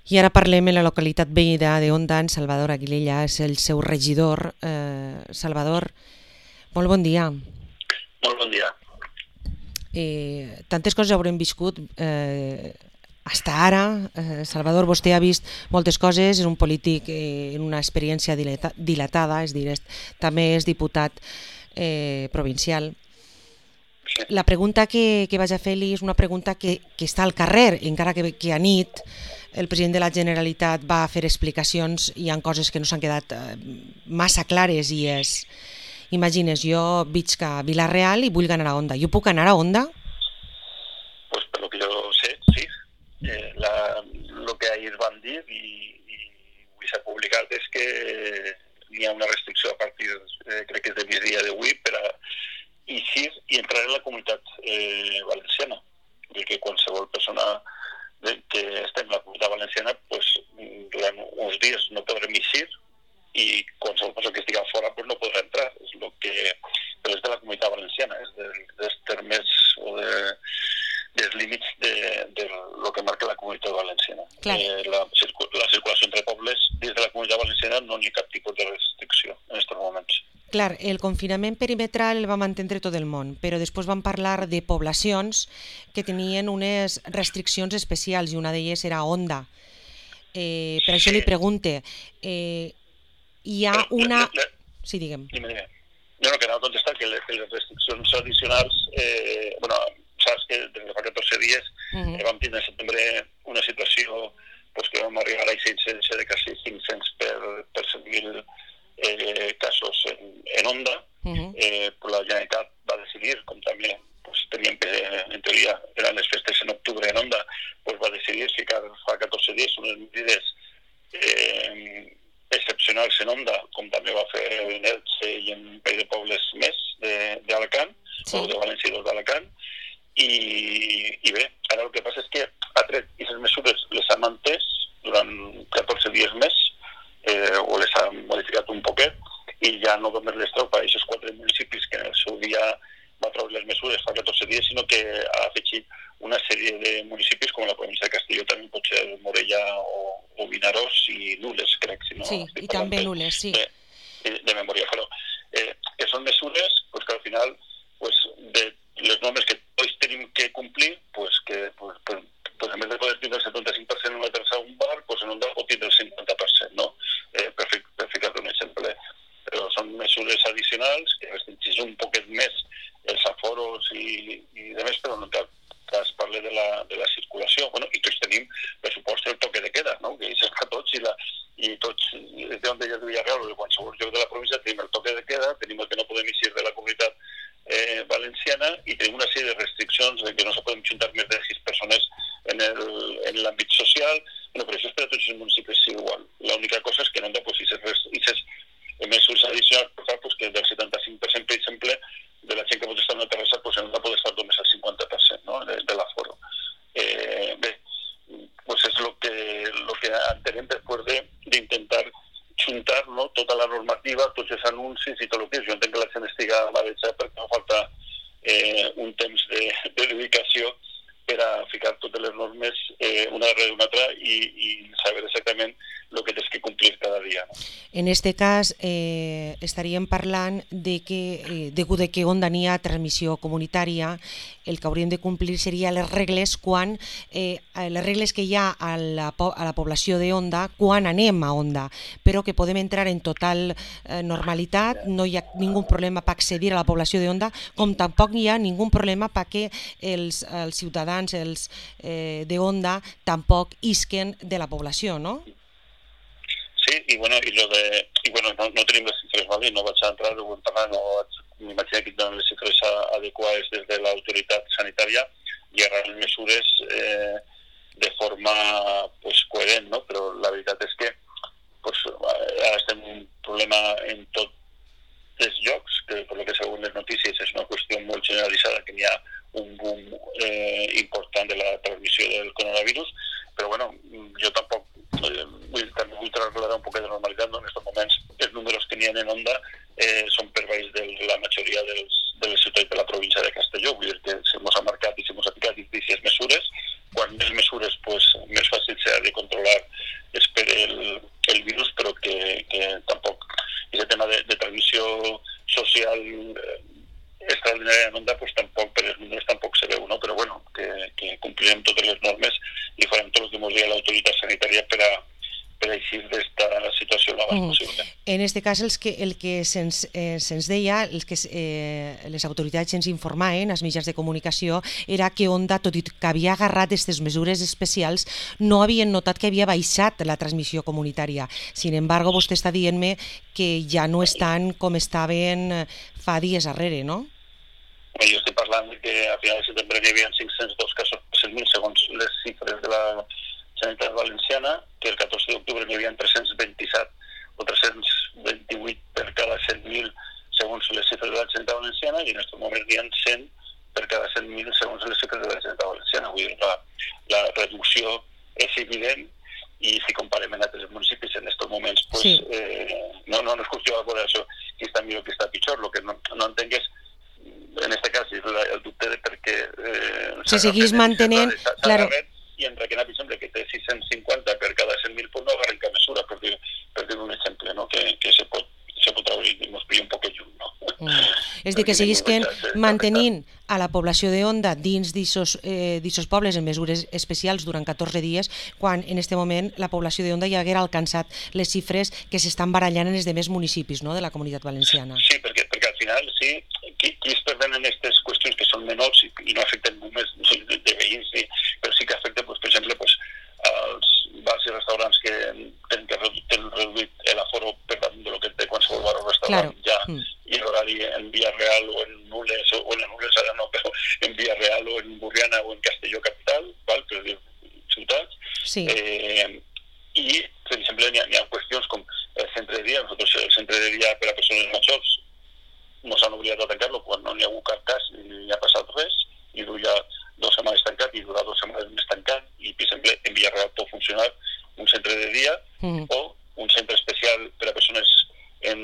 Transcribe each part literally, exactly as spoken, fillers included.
I ara parlem en la localitat veïna d'Onda, en Salvador Aguilella, és el seu regidor. Eh, Salvador, molt bon dia. Molt bon dia. Eh, tantes coses haurem viscut eh, hasta ara. Eh, Salvador, vostè ha vist moltes coses, és un polític eh, en una experiència dilata, dilatada, és dir, és, també és diputat eh, provincial. Sí. La pregunta que, que vaig a fer-li és una pregunta que, que està al carrer, encara que, que a nit el president de la Generalitat va fer explicacions, hi ha coses que no s'han quedat eh, massa clares i és... Imagines, jo visc a Vila-real i vull anar a Onda. Jo puc anar a Onda? Pues per lo que jo sé, sí. Eh, la, lo que ahir van dir i, i avui s'ha publicat és que hi ha una restricció a partir, eh, crec que és de migdia d'avui, per a eixir i entrar en la comunitat eh, valenciana. I que qualsevol persona que estem en la comunitat valenciana, pues, durant uns dies no podrem eixir i qualsevol persona que estigui fora pues, no podrà entrar. És lo que, però és de la comunitat valenciana, és de, dels termes o de, dels límits de, de lo que marca la comunitat valenciana. Eh, la, la circulació entre pobles dins de la comunitat valenciana no hi ha cap tipus de restricció en aquests moments. Clar, el confinament perimetral el vam entendre tot el món, però després vam parlar de poblacions que tenien unes restriccions especials i una d'elles era Onda. Eh, per això li pregunte, eh, hi ha una... Sí, digue'm. Jo no queria contestar que les, que les restriccions addicionals, eh, bueno, saps que des de fa catorze dies uh-huh. eh, vam tindre en setembre una situació pues, que vam arribar a incidència de quasi cinc-cents per, per cent mil eh, casos en, en Onda. Uh-huh. Eh, pues la Generalitat va decidir, com també pues, teníem que, en teoria, eren les festes en octubre en Onda, pues, va decidir ficar fa catorze dies unes medides eh, excepcionals en Onda, com també va fer en Elche i en un parell de pobles més d'Alacant, sí. o de València i dos d'Alacant, i, i bé, ara el que passa és que ha tret aquestes mesures, les ha mantès durant catorze dies més, eh, o les ha modificat un poquet, i ja no només les treu per aquests quatre municipis que en el seu dia va treure les mesures fa catorze dies, sinó que ha afegit una sèrie de municipis com la província de Castelló, també pot ser Morella o, o Vinaròs i Nules, crec. Si no sí, i també Nules, sí. De, de memòria, però eh, que són mesures pues, que al final pues, de les normes que tots tenim que complir, pues, que pues, pues, pues, en vez de poder tindre el setanta-cinc per cent en una terça un bar, pues, en un bar pot tindre el cinquanta per cent, no? Eh, per, per ficar-te un exemple. Però són mesures addicionals que restringeixen un poquet més els aforos i, i de més, però no cal es parla de la, de la circulació. Bueno, i tots tenim, per supost, el toque de queda, no? Que és a tots i, la, i tots, des d'on ja de Villarreal o de qualsevol lloc de la província, tenim el toque de queda, tenim el que no podem eixir de la comunitat eh, valenciana i tenim una sèrie de restriccions de que no se poden juntar més de sis persones en l'àmbit social. Bueno, però això és per a tots els municipis igual. L'única cosa és que no hem de posar aquestes mesures addicionals per fer pues, que del setanta-cinc per cent, per exemple, de la gent que pot estar en una terrassa, pues, no pot estar només al cinquanta per cent, no? de, de l'aforo. Eh, bé, pues és lo que, lo que entenem després d'intentar juntar, no? Tota la normativa, tots els anuncis i tot el que és. Jo entenc que la gent estiga marejada perquè no falta eh, un temps de, de dedicació per a ficar totes les normes eh, una darrere una altra i, i saber exactament el que tens que complir cada dia. No? En este cas eh, estaríem parlant de que, eh, degut de que Onda n'hi ha transmissió comunitària, el que hauríem de complir seria les regles quan eh, les regles que hi ha a la, a la població d'Onda quan anem a Onda, però que podem entrar en total eh, normalitat, no hi ha ningú problema per accedir a la població d'Onda, com tampoc hi ha ningú problema perquè els, els ciutadans els, eh, d'Onda tampoc isquen de la població, no? Sí, i bueno, i lo de, i bueno no, no tenim les xifres, ¿vale? No vaig a entrar, ho hem parlat, no m'imagino que tenen les xifres adequades des de l'autoritat sanitària i agarrar mesures eh, de forma pues, coherent, no? Però la veritat és que pues, ara estem en un problema en tots els llocs, que per lo que segons les notícies és una qüestió molt generalitzada, que n'hi ha un boom eh, important de la transmissió del coronavirus, però bueno, jo tampoc eh, vull, també vull trasladar un poc de normalitat, no? En aquests moments els números que n'hi ha en Onda eh, són per baix de la majoria dels, de les ciutats de la província de Castelló, vull dir que se mos ha marcat i se mos ha ficat aquestes mesures, quan més mesures pues, més fàcil serà de controlar podria l'autoritat sanitària per a per eixir d'esta situació el més mm. possible. En aquest cas, els que, el que se'ns eh, se deia, els que eh, les autoritats ens informaven, als mitjans de comunicació, era que Onda, tot i que havia agarrat aquestes mesures especials, no havien notat que havia baixat la transmissió comunitària. Sin embargo, vostè està dient-me que ja no estan com estaven fa dies arrere, no? Jo estic parlant que a final de setembre hi havia cinc-cents dos casos per cent mil, segons les xifres de la Sanitat Valenciana, que el catorze d'octubre n'hi havia tres-cents vint-i-set o tres-cents vint-i-vuit per cada cent mil segons les xifres de la Sanitat Valenciana, i en aquest moment n'hi ha cent per cada cent mil segons les xifres de la Sanitat Valenciana. Vull dir, la, la reducció és evident, i si comparem en altres municipis en aquests moments, pues, sí. eh, no, no, no és qüestió de això, qui està millor, qui està pitjor. El que no, no entenc és, en aquest cas, és la, el dubte de per què eh, se seguís mantenint, claro, i en Requena, per exemple, que té sis-cents cinquanta per cada cent mil, pues no agarren cap mesura, per dir, per dir un exemple, no? que, que se pot, se pot treure i ens pilla un poc lluny. No? Mm. És dir, que seguisquen mantenint a la població d'Onda dins d'aquests eh, pobles en mesures especials durant catorze dies, quan en aquest moment la població d'Onda ja haguera alcançat les xifres que s'estan barallant en els demés municipis, no?, de la Comunitat Valenciana. Sí, perquè, perquè al final, sí, qui, qui es perden en aquestes qüestions que són menors i, i no afecten només de, de veïns, ni, però sí que afecten, pues, per exemple, pues, als bars i restaurants que tenen, que tenen reduït l'aforo per damunt de lo que té qualsevol bar o restaurant, claro. ja, mm. i l'horari en Via Real o en Nules, o en Nules ara no, però en Via Real o en Burriana o en Castelló capital, val, per dir ciutats, sí. eh, i, per exemple, n'hi ha, ha qüestions com el centre de dia. Nosaltres el centre de dia per a persones majors no s'han oblidat de tancar-lo quan no n'hi ha hagut cap cas ni ha passat res, i dur ja dues setmanes tancat i durar dues setmanes més tancat, i, per exemple, en Villarreal pot funcionar un centre de dia mm. o un centre especial per a persones en,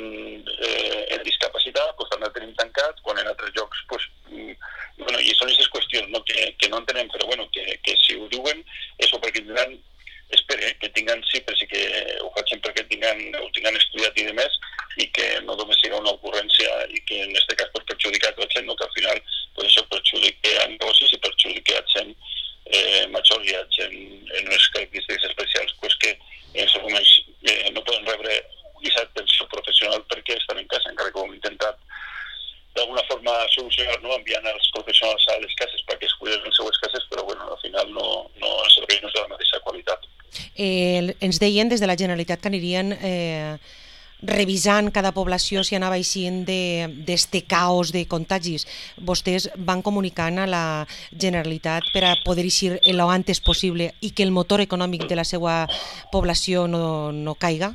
eh, en discapacitat, doncs també el tenim tancat, quan en altres llocs, pues, mm, bueno, i són aquestes qüestions, no?, que, que no entenem, però bueno, que, que si ho diuen és o perquè tindran, espere, que tinguin xifres i que ho facin perquè tinguin, ho tinguin estudiat i demés, i que no només sigui una ocurrència i que en aquest cas pues, perjudica a la gent, no?, que al final pues, això perjudica a negocis i perjudica a gent eh, major i a gent en unes característiques especials pues, que en aquests moments eh, no poden rebre aquesta atenció professional perquè estan en casa, encara que ho hem intentat d'alguna forma solucionar, no?, enviant els professionals a les cases perquè es cuiden les seues cases, però bueno, al final no, no, el servei no és de la mateixa qualitat. Eh, ens deien des de la Generalitat que anirien eh, revisant cada població si anava eixint d'este caos de contagis. Vostès van comunicant a la Generalitat per a poder eixir el antes possible i que el motor econòmic de la seva població no, no caiga?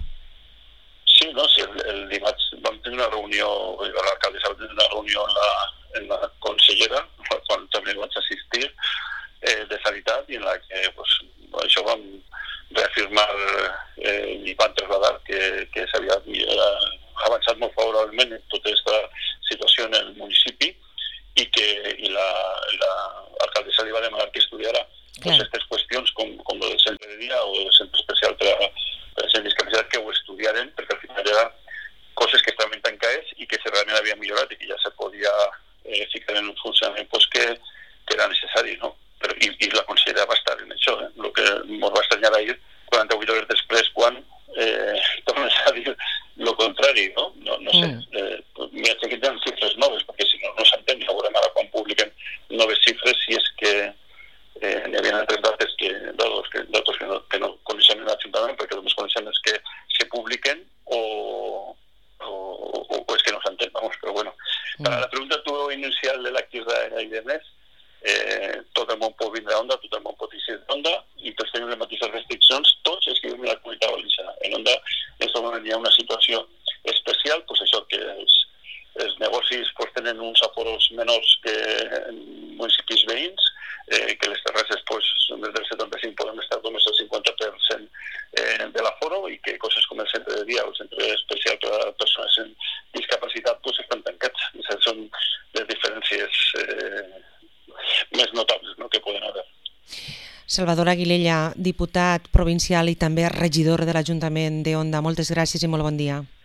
Sí, no, sí, el, el dimarts vam tenir una reunió, l'alcaldessa va tenir una reunió en la, en la consellera, quan també vaig assistir, eh, de Sanitat, i en la que pues, això vam reafirmar eh, i van trasladar que, que s'havia eh, avançat molt favorablement en tota aquesta situació en el municipi i que i la, la alcaldessa li va demanar que estudiara aquestes pues, qüestions com, com el del centre de dia o el centre especial per a, per a gent discapacitat, que ho estudiaren, perquè al final eren coses que estaven tancades i que realment havien millorat i que ja se podia eh, ficar en un funcionament pues, que, que era necessari, no? Però, i, i la consellera va estar en això, eh? El que ens va estranyar ahir quaranta-vuit hores després quan eh, tornes a dir el contrari, no? No, no sé, mm. eh, m'hi ha que tenen xifres noves, perquè si no, no s'entén, ja veurem ara quan publiquen noves xifres, si és que eh, n'hi havia altres dates que, datos que, datos que, no, que no coneixem en l'Ajuntament, perquè només coneixem els que se publiquen o, o, o, o és que no s'entén, vamos, però bueno. Mm. Para la pregunta tu inicial de l'activitat i de més, Eh, tot el món pot vindre a Onda, tot el món pot eixir d'Onda i tots tenim les mateixes restriccions, tots els que vivim en la Comunitat Valenciana. En Onda en aquest moment hi ha una situació especial, pues això, que els, els negocis pues, tenen uns aforos menors que en municipis veïns, eh, que les terrasses pues, des del setanta-cinc poden estar només al cinquanta per cent eh, de l'aforo i que coses com el centre de dia o el centre especial per a persones en discapacitat pues, estan tancats. Aquestes són les diferències eh, més notables, no?, que poden haver. Salvador Aguilella, diputat provincial i també regidor de l'Ajuntament d'Onda, moltes gràcies i molt bon dia.